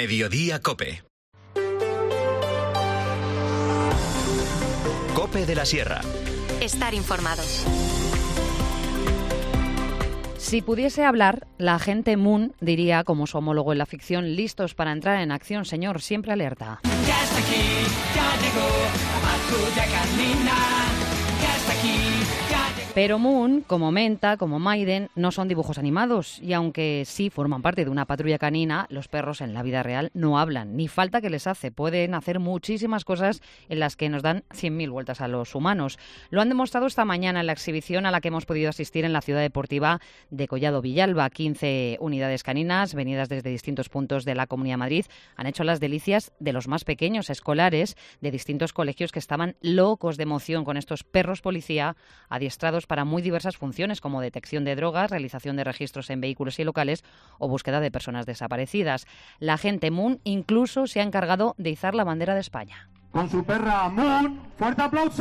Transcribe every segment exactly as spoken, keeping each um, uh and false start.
Mediodía Cope. Cope de la Sierra. Estar informados. Si pudiese hablar, la agente Moon diría, como su homólogo en la ficción, listos para entrar en acción, señor, siempre alerta. Ya está aquí, ya llegó, la patrulla canina. Ya está aquí, ya llegó. Pero Moon, como Menta, como Maiden, no son dibujos animados. Y aunque sí forman parte de una patrulla canina, los perros en la vida real no hablan, ni falta que les hace. Pueden hacer muchísimas cosas en las que nos dan cien mil vueltas a los humanos. Lo han demostrado esta mañana en la exhibición a la que hemos podido asistir en la ciudad deportiva de Collado Villalba. quince unidades caninas, venidas desde distintos puntos de la Comunidad de Madrid, han hecho las delicias de los más pequeños escolares de distintos colegios que estaban locos de emoción con estos perros policía adiestrados para muy diversas funciones como detección de drogas, realización de registros en vehículos y locales o búsqueda de personas desaparecidas. La agente Moon incluso se ha encargado de izar la bandera de España. Con su perra Moon, fuerte aplauso.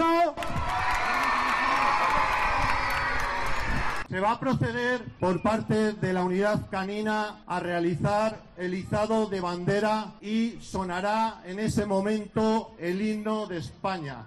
Se va a proceder por parte de la unidad canina a realizar el izado de bandera y sonará en ese momento el himno de España.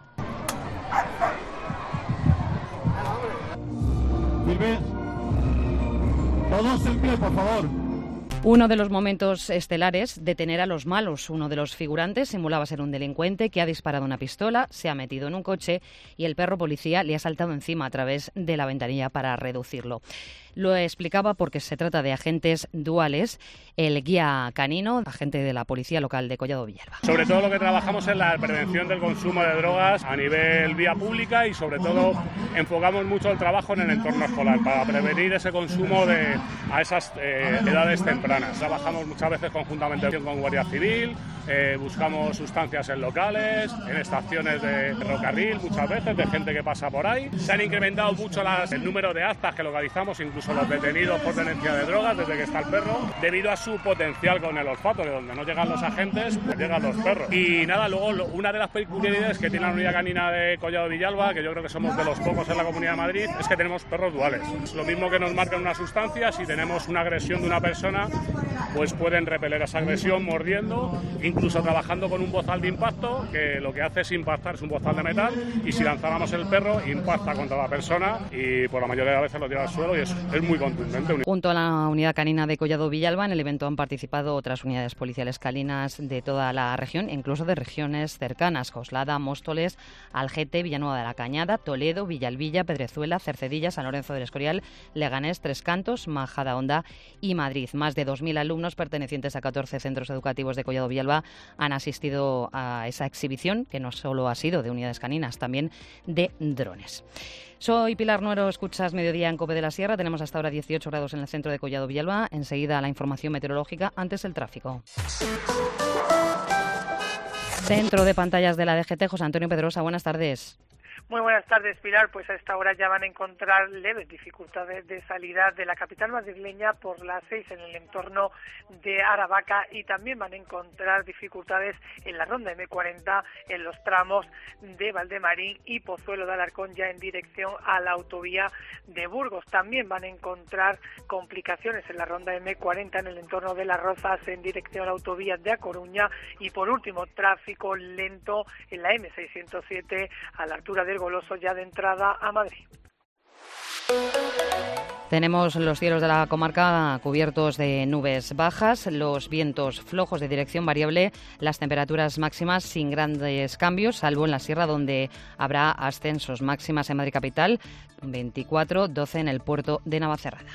Silves, todos en pie, por favor. Uno de los momentos estelares, detener a los malos. Uno de los figurantes simulaba ser un delincuente que ha disparado una pistola, se ha metido en un coche y el perro policía le ha saltado encima a través de la ventanilla para reducirlo. Lo explicaba porque se trata de agentes duales, el guía canino, agente de la Policía Local de Collado Villalba. Sobre todo lo que trabajamos es la prevención del consumo de drogas a nivel vía pública y sobre todo enfocamos mucho el trabajo en el entorno escolar para prevenir ese consumo de, a esas eh, edades tempranas. Trabajamos muchas veces conjuntamente con Guardia Civil, eh, buscamos sustancias en locales, en estaciones de ferrocarril, muchas veces de gente que pasa por ahí. Se han incrementado mucho las, el número de actas que localizamos, incluso los detenidos por tenencia de drogas desde que está el perro, debido a su potencial con el olfato, de donde no llegan los agentes, pues llegan los perros. Y nada, luego lo, una de las peculiaridades que tiene la unidad canina de Collado Villalba, que yo creo que somos de los pocos en la Comunidad de Madrid, es que tenemos perros duales. Es lo mismo que nos marcan una sustancia, si tenemos una agresión de una persona, pues pueden repeler esa agresión mordiendo, incluso trabajando con un bozal de impacto, que lo que hace es impactar, es un bozal de metal, y si lanzáramos el perro, impacta contra la persona y por la mayoría de las veces lo tira al suelo y es, es muy contundente. Junto a la unidad canina de Collado Villalba, en el evento han participado otras unidades policiales caninas de toda la región, incluso de regiones cercanas: Coslada, Móstoles, Algete, Villanueva de la Cañada, Toledo, Villalbilla, Pedrezuela, Cercedilla, San Lorenzo del Escorial, Leganés, Tres Cantos, Majadahonda y Madrid. Más de dos mil alumnos pertenecientes a catorce centros educativos de Collado Villalba han asistido a esa exhibición, que no solo ha sido de unidades caninas, también de drones. Soy Pilar Nuero, escuchas Mediodía en Cope de la Sierra. Tenemos hasta ahora dieciocho grados en el centro de Collado Villalba. Enseguida la información meteorológica, antes el tráfico. Centro de pantallas de la D G T, José Antonio Pedrosa, buenas tardes. Muy buenas tardes, Pilar. Pues a esta hora ya van a encontrar leves dificultades de salida de la capital madrileña por las seis en el entorno de Aravaca y también van a encontrar dificultades en la ronda eme cuarenta en los tramos de Valdemarín y Pozuelo de Alarcón ya en dirección a la autovía de Burgos. También van a encontrar complicaciones en la ronda eme cuarenta en el entorno de Las Rozas en dirección a la autovía de A Coruña y por último tráfico lento en la eme seiscientos siete a la altura del Goloso ya de entrada a Madrid. Tenemos los cielos de la comarca cubiertos de nubes bajas, los vientos flojos de dirección variable, las temperaturas máximas sin grandes cambios, salvo en la sierra donde habrá ascensos. Máximas en Madrid capital, veinticuatro, doce en el puerto de Navacerrada.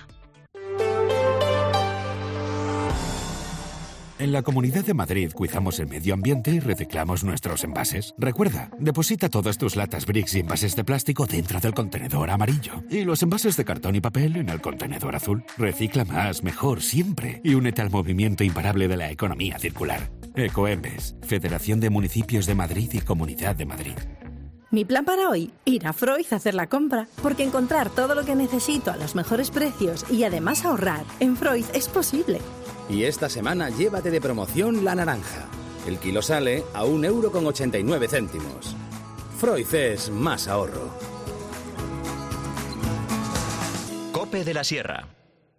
En la Comunidad de Madrid cuidamos el medio ambiente y reciclamos nuestros envases. Recuerda, deposita todas tus latas Brix y envases de plástico dentro del contenedor amarillo y los envases de cartón y papel en el contenedor azul. Recicla más, mejor, siempre y únete al movimiento imparable de la economía circular. Ecoembes, Federación de Municipios de Madrid y Comunidad de Madrid. Mi plan para hoy, ir a Freud a hacer la compra, porque encontrar todo lo que necesito a los mejores precios y además ahorrar en Freud es posible. Y esta semana llévate de promoción la naranja. El kilo sale a un euro con ochenta y nueve céntimos. Freud es más ahorro. Cope de la Sierra.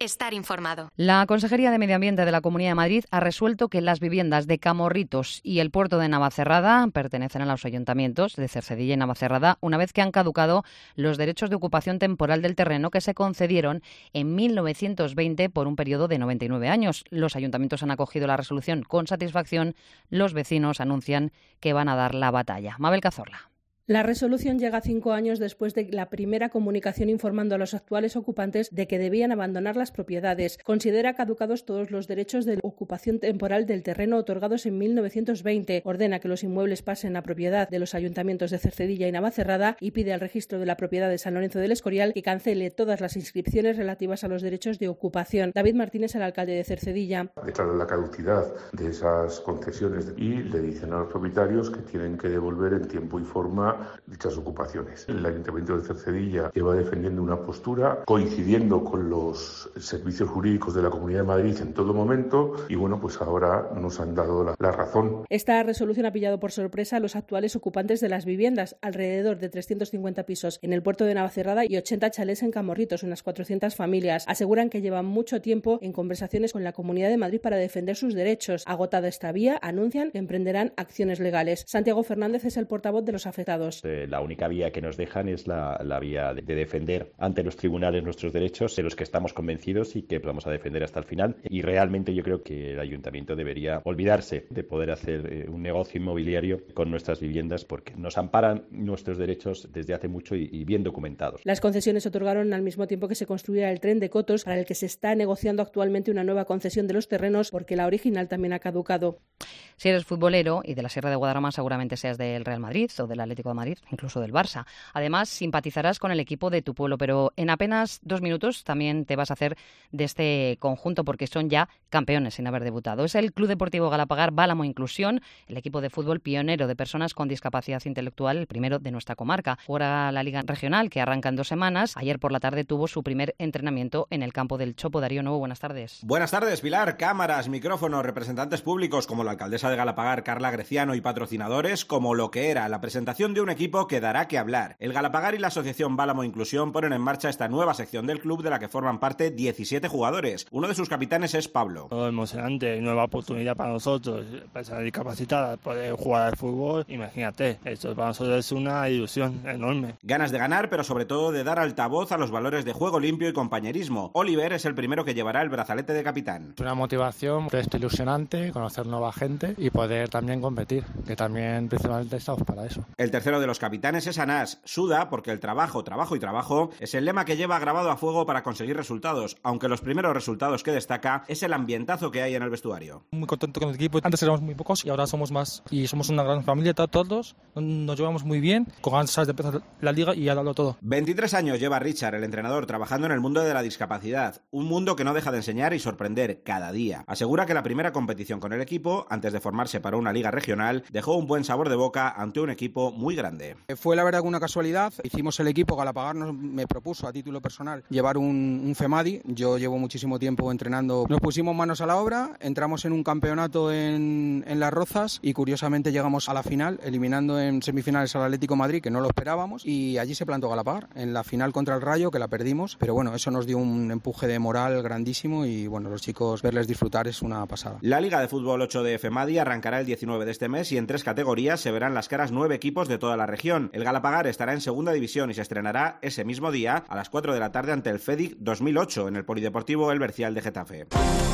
Estar informado. La Consejería de Medio Ambiente de la Comunidad de Madrid ha resuelto que las viviendas de Camorritos y el puerto de Navacerrada pertenecen a los ayuntamientos de Cercedilla y Navacerrada una vez que han caducado los derechos de ocupación temporal del terreno que se concedieron en mil novecientos veinte por un periodo de noventa y nueve años. Los ayuntamientos han acogido la resolución con satisfacción. Los vecinos anuncian que van a dar la batalla. Mabel Cazorla. La resolución llega cinco años después de la primera comunicación informando a los actuales ocupantes de que debían abandonar las propiedades. Considera caducados todos los derechos de ocupación temporal del terreno otorgados en mil novecientos veinte. Ordena que los inmuebles pasen a propiedad de los ayuntamientos de Cercedilla y Navacerrada y pide al registro de la propiedad de San Lorenzo del Escorial que cancele todas las inscripciones relativas a los derechos de ocupación. David Martínez, el alcalde de Cercedilla. Declara la caducidad de esas concesiones y le dicen a los propietarios que tienen que devolver en tiempo y forma dichas ocupaciones. El Ayuntamiento de Cercedilla lleva defendiendo una postura coincidiendo con los servicios jurídicos de la Comunidad de Madrid en todo momento y bueno, pues ahora nos han dado la, la razón. Esta resolución ha pillado por sorpresa a los actuales ocupantes de las viviendas, alrededor de trescientos cincuenta pisos en el puerto de Navacerrada y ochenta chalés en Camorritos, unas cuatrocientas familias. Aseguran que llevan mucho tiempo en conversaciones con la Comunidad de Madrid para defender sus derechos. Agotada esta vía, anuncian que emprenderán acciones legales. Santiago Fernández es el portavoz de los afectados. Eh, la única vía que nos dejan es la, la vía de, de defender ante los tribunales nuestros derechos, de los que estamos convencidos y que vamos a defender hasta el final. Y realmente yo creo que el ayuntamiento debería olvidarse de poder hacer eh, un negocio inmobiliario con nuestras viviendas porque nos amparan nuestros derechos desde hace mucho y, y bien documentados. Las concesiones se otorgaron al mismo tiempo que se construía el tren de Cotos, para el que se está negociando actualmente una nueva concesión de los terrenos porque la original también ha caducado. Si eres futbolero y de la Sierra de Guadarrama, seguramente seas del Real Madrid o del Atlético de Madrid, incluso del Barça. Además, simpatizarás con el equipo de tu pueblo, pero en apenas dos minutos también te vas a hacer de este conjunto porque son ya campeones sin haber debutado. Es el Club Deportivo Galapagar Bálamo Inclusión, el equipo de fútbol pionero de personas con discapacidad intelectual, el primero de nuestra comarca. Juega la Liga Regional, que arranca en dos semanas. Ayer por la tarde tuvo su primer entrenamiento en el campo del Chopo. Darío Nuevo, buenas tardes. Buenas tardes, Pilar. Cámaras, micrófonos, representantes públicos como la alcaldesa de Galapagar, Carla Greciano, y patrocinadores, como lo que era la presentación de un equipo que dará que hablar. El Galapagar y la Asociación Bálamo Inclusión ponen en marcha esta nueva sección del club de la que forman parte diecisiete jugadores. Uno de sus capitanes es Pablo. Todo emocionante, nueva oportunidad para nosotros, personas discapacitadas, poder jugar al fútbol. Imagínate, esto para nosotros es una ilusión enorme. Ganas de ganar, pero sobre todo de dar altavoz a los valores de juego limpio y compañerismo. Oliver es el primero que llevará el brazalete de capitán. Es una motivación, esto ilusionante, conocer nueva gente y poder también competir, que también principalmente estamos para eso. El tercero de los capitanes es Anás. Suda porque el trabajo, trabajo y trabajo es el lema que lleva grabado a fuego para conseguir resultados, aunque los primeros resultados que destaca es el ambientazo que hay en el vestuario. Muy contento con el equipo, antes éramos muy pocos y ahora somos más y somos una gran familia todos, nos llevamos muy bien, con ganas de empezar la liga y a darlo todo. veintitrés años lleva Richard, el entrenador, trabajando en el mundo de la discapacidad, un mundo que no deja de enseñar y sorprender cada día. Asegura que la primera competición con el equipo, antes de formarse para una liga regional, dejó un buen sabor de boca ante un equipo muy grande. Fue la verdad una casualidad, hicimos el equipo, Galapagar nos, me propuso a título personal llevar un, un FEMADI, yo llevo muchísimo tiempo entrenando, nos pusimos manos a la obra, entramos en un campeonato en, en Las Rozas y curiosamente llegamos a la final, eliminando en semifinales al Atlético de Madrid, que no lo esperábamos, y allí se plantó Galapagar, en la final contra el Rayo, que la perdimos, pero bueno, eso nos dio un empuje de moral grandísimo y bueno, los chicos verles disfrutar es una pasada. La Liga de Fútbol ocho de FEMADI arrancará el diecinueve de este mes y en tres categorías se verán las caras nueve equipos de toda la región. El Galapagar estará en segunda división y se estrenará ese mismo día a las cuatro de la tarde ante el FEDIC dos mil ocho en el Polideportivo El Bercial de Getafe.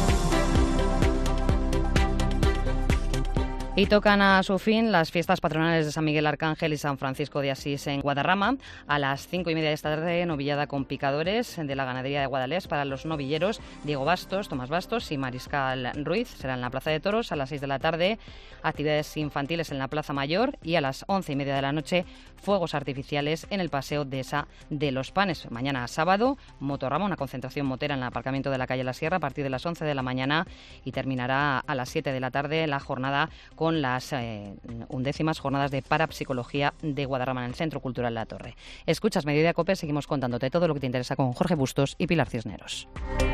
Y tocan a su fin las fiestas patronales de San Miguel Arcángel y San Francisco de Asís en Guadarrama. A las cinco y media de esta tarde, novillada con picadores de la ganadería de Guadalés para los novilleros Diego Bastos, Tomás Bastos y Mariscal Ruiz. Será en la Plaza de Toros a las seis de la tarde, actividades infantiles en la Plaza Mayor y a las once y media de la noche, fuegos artificiales en el Paseo Dehesa de los Panes. Mañana sábado, Motorrama, una concentración motera en el aparcamiento de la calle La Sierra a partir de las once de la mañana y terminará a las siete de la tarde la jornada con las eh, undécimas jornadas de parapsicología de Guadarrama en el Centro Cultural La Torre. Escuchas Mediodía Cope, seguimos contándote todo lo que te interesa con Jorge Bustos y Pilar Cisneros.